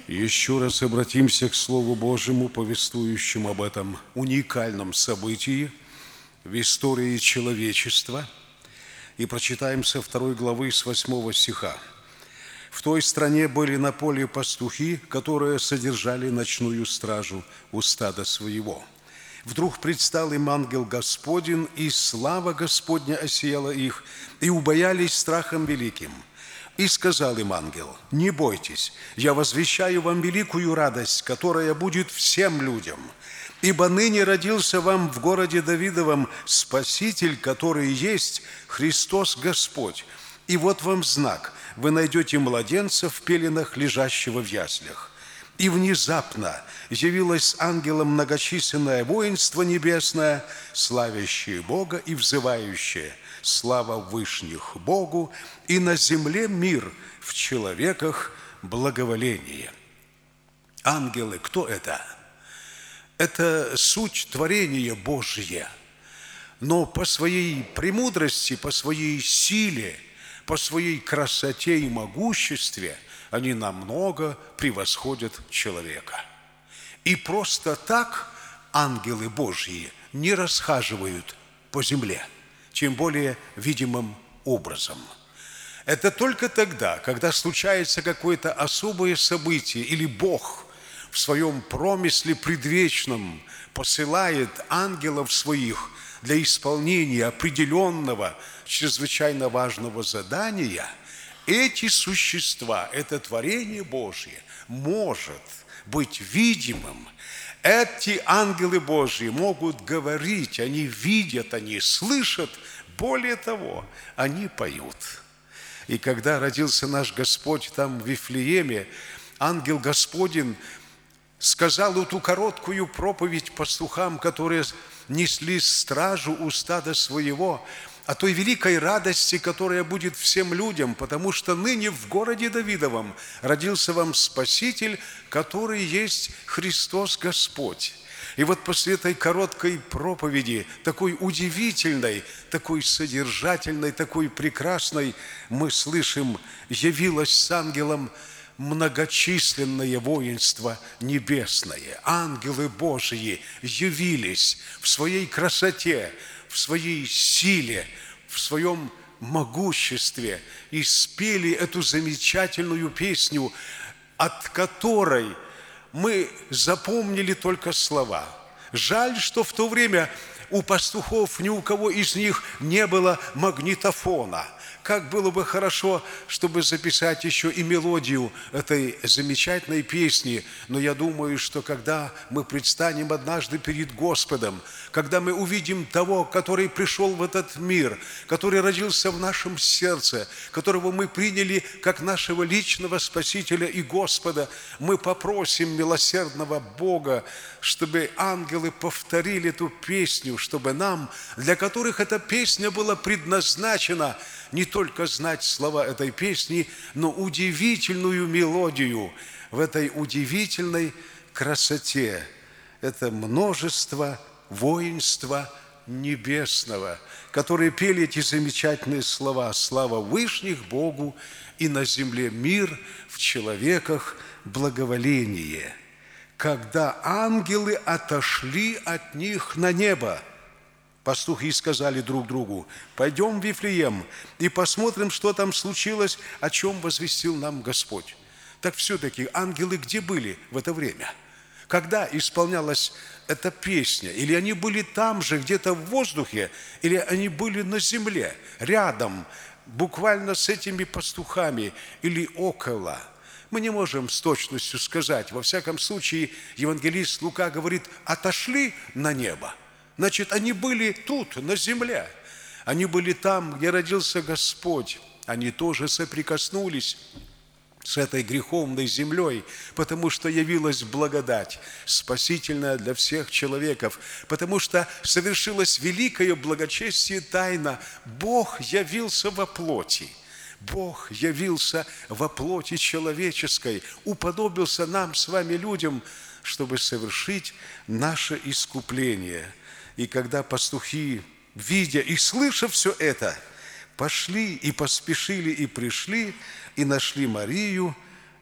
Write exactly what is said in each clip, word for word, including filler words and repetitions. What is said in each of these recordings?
Еще раз обратимся к Слову Божьему, повествующему об этом уникальном событии в истории человечества, и прочитаем со второй главы, с восьмого стиха. «В той стране были на поле пастухи, которые содержали ночную стражу у стада своего. Вдруг предстал им ангел Господень, и слава Господня осияла их, и убоялись страхом великим. И сказал им ангел: не бойтесь, я возвещаю вам великую радость, которая будет всем людям. Ибо ныне родился вам в городе Давидовом Спаситель, который есть Христос Господь. И вот вам знак: вы найдете младенца в пеленах, лежащего в яслях». И внезапно явилось с ангелом многочисленное воинство небесное, славящее Бога и взывающее: слава вышних Богу, и на земле мир, в человеках благоволение. Ангелы, кто это? Это суть творения Божье, но по своей премудрости, по своей силе, по своей красоте и могуществе они намного превосходят человека. И просто так ангелы Божьи не расхаживают по земле, тем более видимым образом. Это только тогда, когда случается какое-то особое событие, или Бог в своем промысле предвечном посылает ангелов своих для исполнения определенного, чрезвычайно важного задания. Эти существа, это творение Божье, может быть видимым. Эти ангелы Божьи могут говорить, они видят, они слышат, более того, они поют. И когда родился наш Господь там в Вифлееме, ангел Господень сказал эту короткую проповедь пастухам, которые несли стражу у стада своего, о той великой радости, которая будет всем людям, потому что ныне в городе Давидовом родился вам Спаситель, который есть Христос Господь. И вот после этой короткой проповеди, такой удивительной, такой содержательной, такой прекрасной, мы слышим: явилось с ангелом многочисленное воинство небесное. Ангелы Божьи явились в своей красоте, в своей силе, в своем могуществе и спели эту замечательную песню, от которой мы запомнили только слова. Жаль, что в то время у пастухов ни у кого из них не было магнитофона. Как было бы хорошо, чтобы записать еще и мелодию этой замечательной песни. Но я думаю, что когда мы предстанем однажды перед Господом, когда мы увидим того, который пришел в этот мир, который родился в нашем сердце, которого мы приняли как нашего личного Спасителя и Господа, мы попросим милосердного Бога, чтобы ангелы повторили эту песню, чтобы нам, для которых эта песня была предназначена, не только знать слова этой песни, но удивительную мелодию в этой удивительной красоте. Это множество воинства небесного, которые пели эти замечательные слова: слава вышних Богу, и на земле мир, в человеках благоволение. Когда ангелы отошли от них на небо, пастухи сказали друг другу: пойдем в Вифлеем и посмотрим, что там случилось, о чем возвестил нам Господь. Так все-таки ангелы где были в это время? Когда исполнялась эта песня? Или они были там же, где-то в воздухе, или они были на земле, рядом, буквально с этими пастухами, или около? Мы не можем с точностью сказать. Во всяком случае, евангелист Лука говорит: отошли на небо. Значит, они были тут, на земле. Они были там, где родился Господь. Они тоже соприкоснулись с этой греховной землей, потому что явилась благодать, спасительная для всех человеков, потому что совершилось великое благочестие тайна. Бог явился во плоти. Бог явился во плоти человеческой, уподобился нам с вами, людям, чтобы совершить наше искупление. И когда пастухи, видя и слыша все это, пошли и поспешили и пришли, и нашли Марию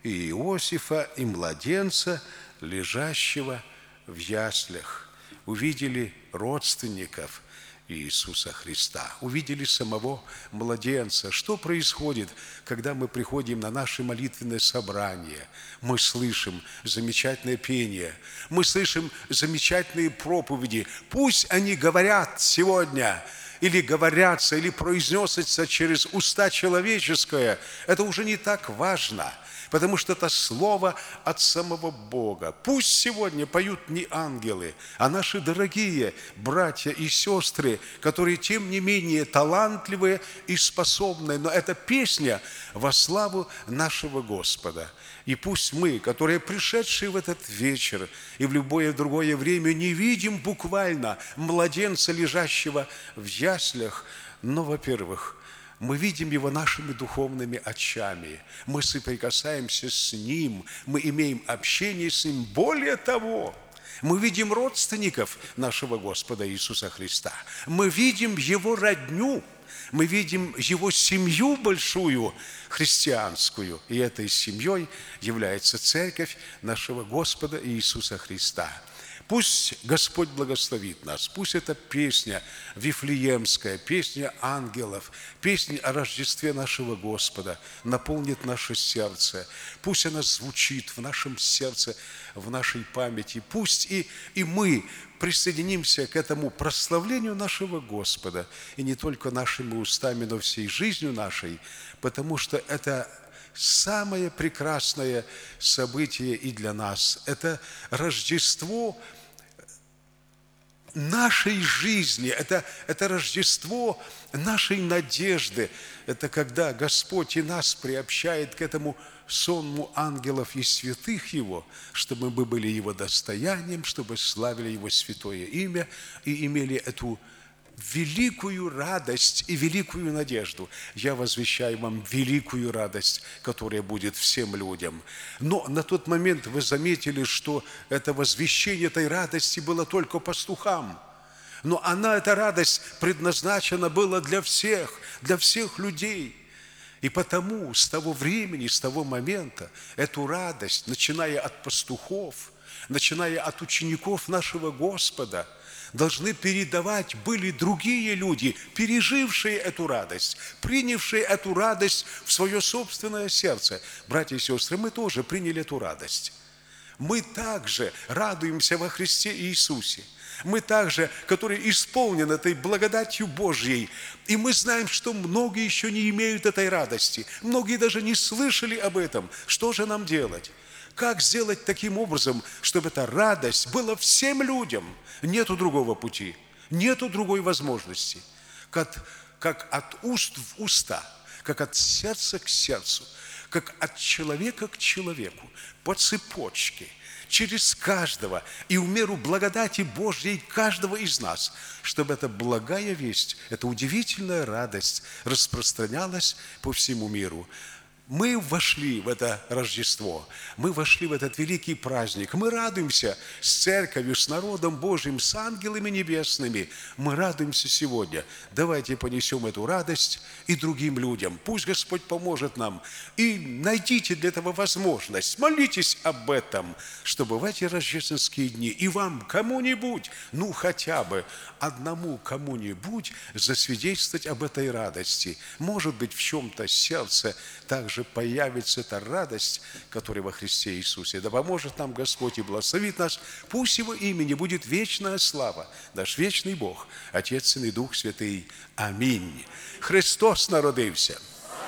и Иосифа, и младенца, лежащего в яслях. Увидели родственников Иисуса Христа, увидели самого младенца. Что происходит, когда мы приходим на наше молитвенное собрание? Мы слышим замечательное пение, мы слышим замечательные проповеди. Пусть они говорят сегодня, или говорятся, или произносятся через уста человеческое, это уже не так важно, потому что это слово от самого Бога. Пусть сегодня поют не ангелы, а наши дорогие братья и сестры, которые, тем не менее, талантливые и способные, но это песня во славу нашего Господа. И пусть мы, которые пришедшие в этот вечер и в любое другое время, не видим буквально младенца, лежащего в яслях, но, во-первых, мы видим его нашими духовными очами, мы соприкасаемся с ним, мы имеем общение с ним. Более того, мы видим родственников нашего Господа Иисуса Христа, мы видим его родню, мы видим его семью большую, христианскую, и этой семьей является церковь нашего Господа Иисуса Христа. Пусть Господь благословит нас, пусть эта песня вифлеемская, песня ангелов, песня о Рождестве нашего Господа наполнит наше сердце, пусть она звучит в нашем сердце, в нашей памяти, пусть и, и мы присоединимся к этому прославлению нашего Господа, и не только нашими устами, но всей жизнью нашей, потому что это самое прекрасное событие и для нас. Это Рождество нашей жизни, это, это Рождество нашей надежды. Это когда Господь и нас приобщает к этому сонму ангелов и святых Его, чтобы мы были Его достоянием, чтобы славили Его святое имя и имели эту великую радость и великую надежду. Я возвещаю вам великую радость, которая будет всем людям. Но на тот момент вы заметили, что это возвещение этой радости было только пастухам. Но она, эта радость, предназначена была для всех, для всех людей. И потому с того времени, с того момента эту радость, начиная от пастухов, начиная от учеников нашего Господа, должны передавать были другие люди, пережившие эту радость, принявшие эту радость в свое собственное сердце. Братья и сестры, мы тоже приняли эту радость. Мы также радуемся во Христе Иисусе. Мы также, которые исполнены этой благодатью Божьей, и мы знаем, что многие еще не имеют этой радости, многие даже не слышали об этом. Что же нам делать? Как сделать таким образом, чтобы эта радость была всем людям? Нету другого пути, нету другой возможности, как, как от уст в уста, как от сердца к сердцу, как от человека к человеку, по цепочке, через каждого и в меру благодати Божьей каждого из нас, чтобы эта благая весть, эта удивительная радость распространялась по всему миру. Мы вошли в это Рождество, мы вошли в этот великий праздник, мы радуемся с церковью, с народом Божьим, с ангелами небесными, мы радуемся сегодня. Давайте понесем эту радость и другим людям. Пусть Господь поможет нам. И найдите для этого возможность, молитесь об этом, чтобы в эти рождественские дни и вам кому-нибудь, ну хотя бы одному кому-нибудь засвидетельствовать об этой радости. Может быть, в чем-то сердце также появится эта радость, которая во Христе Иисусе. Да поможет нам Господь и благословит нас. Пусть Его имени будет вечная слава. Наш вечный Бог, Отец, Сын и Дух Святый. Аминь. Христос народився.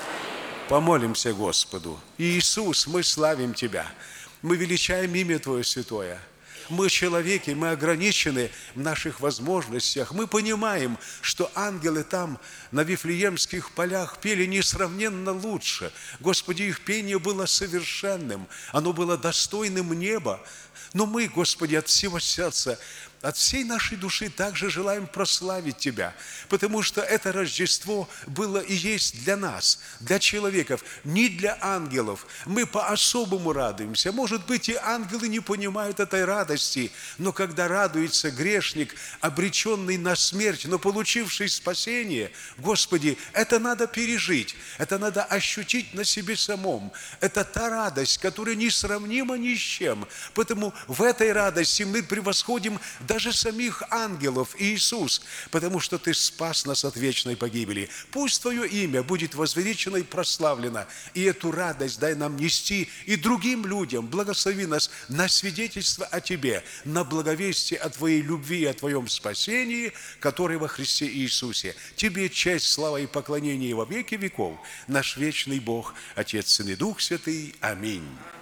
Помолимся Господу. Иисус, мы славим Тебя. Мы величаем имя Твое святое. Мы человеки, мы ограничены в наших возможностях. Мы понимаем, что ангелы там, на Вифлеемских полях, пели несравненно лучше. Господи, их пение было совершенным, оно было достойным неба. Но мы, Господи, от всего сердца от всей нашей души также желаем прославить Тебя, потому что это Рождество было и есть для нас, для человеков, не для ангелов. Мы по-особому радуемся. Может быть, и ангелы не понимают этой радости, но когда радуется грешник, обреченный на смерть, но получивший спасение, Господи, это надо пережить, это надо ощутить на себе самом. Это та радость, которая несравнима ни с чем. Поэтому в этой радости мы превосходим даже самих ангелов, Иисус, потому что Ты спас нас от вечной погибели. Пусть Твое имя будет возвеличено и прославлено, и эту радость дай нам нести и другим людям. Благослови нас на свидетельство о Тебе, на благовестие о Твоей любви и о Твоем спасении, которое во Христе Иисусе. Тебе честь, слава и поклонение во веки веков, наш вечный Бог, Отец, Сын и Дух Святый. Аминь.